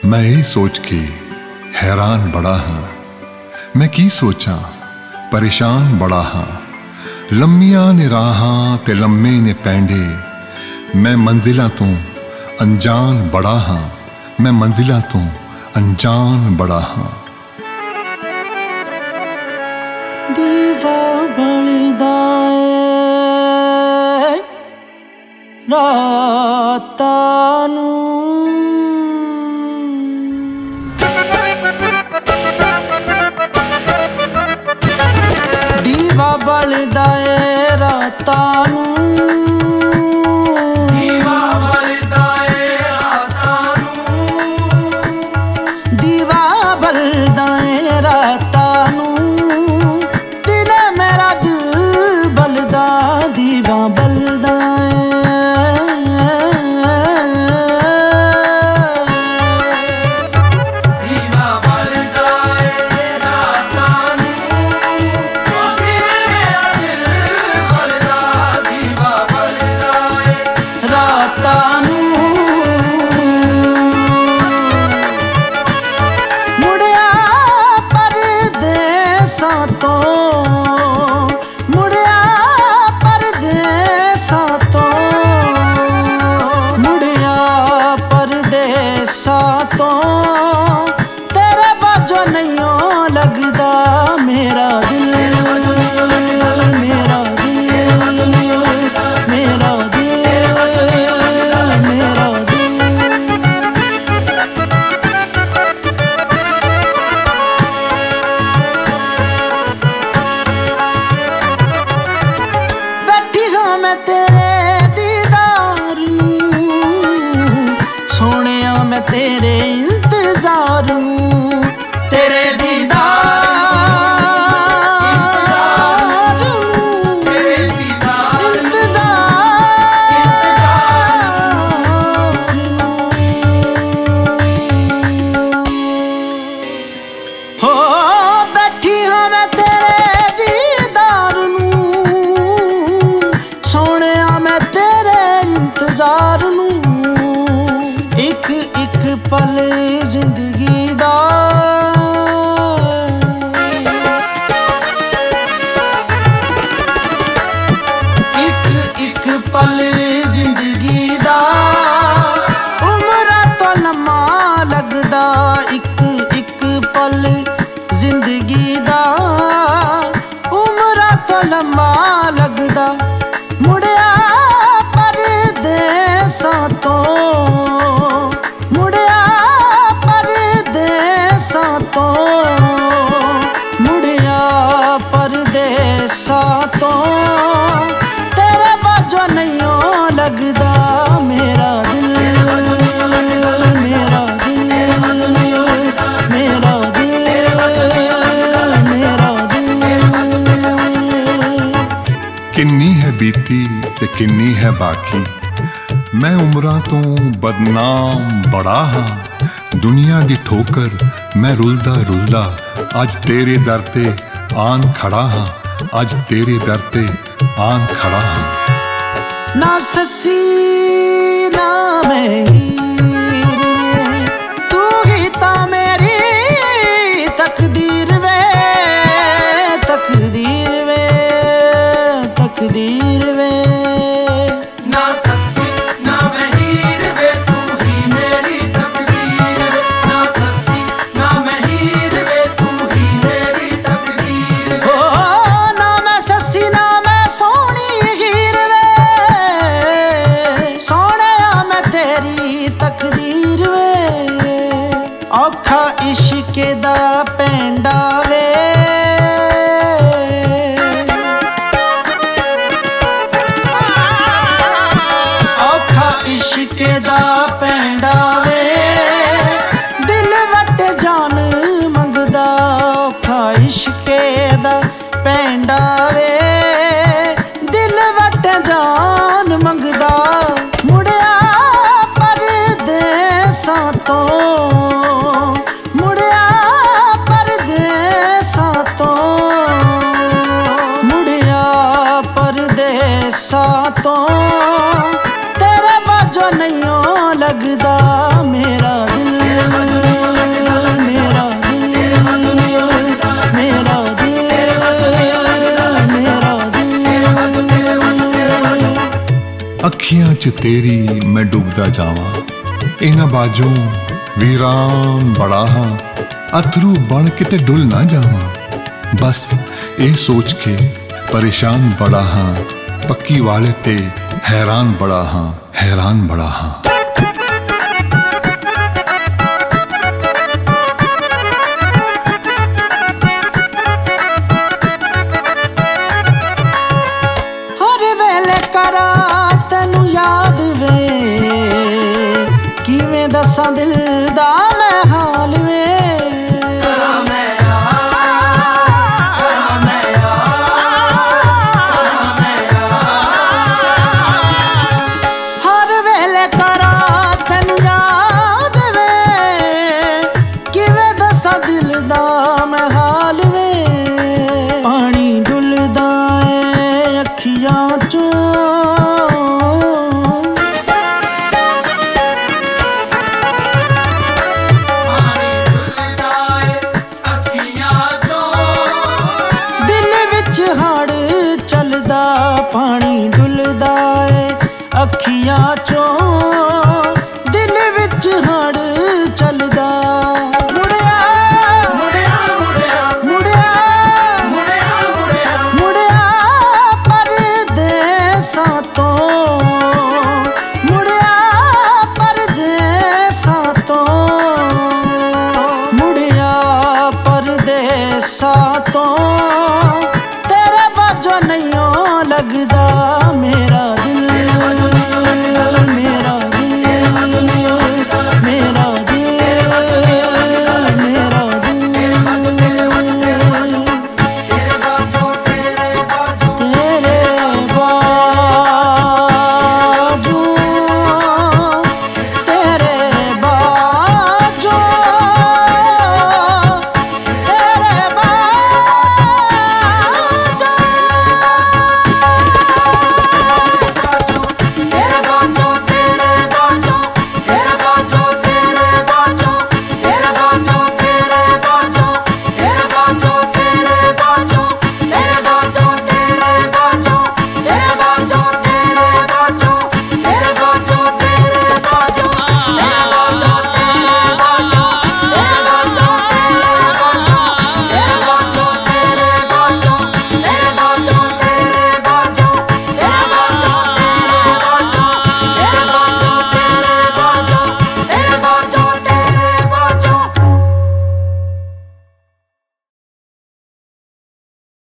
मैं ये सोच के हैरान बड़ा हाँ, मैं की सोचा परेशान बड़ा हाँ। लम्मियां ने राहां ते लम्मे ने पैंडे, मैं मंजिलां तों अनजान बड़ा हाँ, मैं मंजिलां तों अनजान बड़ा हाँ। दीवा बलदा ए रातां नूं, दीवा बलदा ए रातां नूं, दीवा बलदा ए रातां नूं, दीवा बलदा ए रातां नूं, दिल मेरा दिल बलदा दीवा बलदा तो तेरे बाजो नहीं लगदा मेरा दिल, मेरा दिल, मेरा दिल, मेरा दिल। बैठी हाँ मैं तेरे दीदार नूं, सोहणिया मैं तेरे इंतजार नूं, तेरे दीदार नूं, तेरे दीदार नूं। हो बैठी हाँ मैं तेरे दीदार नूं, सोहणिया मैं तेरे इंतजार नूं। एक एक पल जिंदगी दा एक एक पल जिंदगी दा, उम्र तो लम्मा लगदा एक एक पल जिंदगी दा, उम्र तो लम्मा लगदा। मुड़िया परदेसां तो, मुड़िया परदेसां तो, मुड़िया परदेसां तो, तेरे बाजो नहीं लगदा मेरा दिल, मेरा दिल, मेरा दिल, मेरा दिल। किन्नी है बीती ते किन्नी है बाकी, मैं उमरां तो बदनाम बड़ा हाँ। दुनिया दी ठोकर मैं रुलदा रुलदा, अज तेरे दर ते आन खड़ा हाँ, अज तेरे दर ते आन खड़ा हाँ। ना ससी ना मैं हीर वे, तू ही ता मेरी तकदीर वे, तकदीर वे, तकदीर वे। ना ससी ना मैं हीर वे, तू ही मेरी तकदीर वे, ना ससी ना मैं हीर वे, तू ही मेरी तकदीर वे। ओ ना मैं ससी ना मैं सोहनी हीर वे, सोहनी ਅੱਖੀਆਂ 'ਚ ਤੇਰੀ ਮੈਂ ਡੁੱਬਦਾ ਜਾਵਾਂ। ਇਹਨਾਂ ਬਾਝੋਂ ਵੀਰਾਨ ਬੜਾ ਹਾਂ, ਅਥਰੂ ਬਣ ਕੇ ਤੇ ਡੁੱਲ ਨਾ ਜਾਵਾਂ। ਬਸ ਇਹ ਸੋਚ ਕੇ ਪਰੇਸ਼ਾਨ ਬੜਾ ਹਾਂ, ਪੱਕੀ ਵਾਲੇ ਤੇ हैरान बड़ा हाँ, हैरान बड़ा हाँ। हर वेले करा तेनू याद वे, किवें दसां दिल दा मैं हाल वे। दिल दा मैं हाल वे, पानी डुलदा है अखियां चों, पानी डुलदा है अखियां चों। दिल विच हड़ चलदा, पानी डुलदा है अखियां चों।